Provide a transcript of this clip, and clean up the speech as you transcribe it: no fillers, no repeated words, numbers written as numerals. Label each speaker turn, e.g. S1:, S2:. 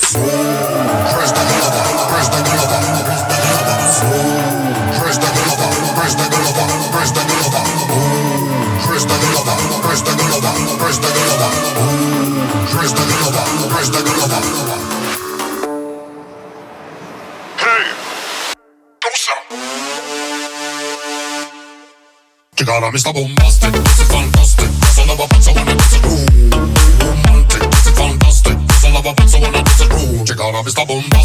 S1: Czekara, Mr. Bombastic, this is fantastic. This all about so wanna this is romantic. This is fantastic. This all about so wanna this is room. Czekara, Mr. Bombastic.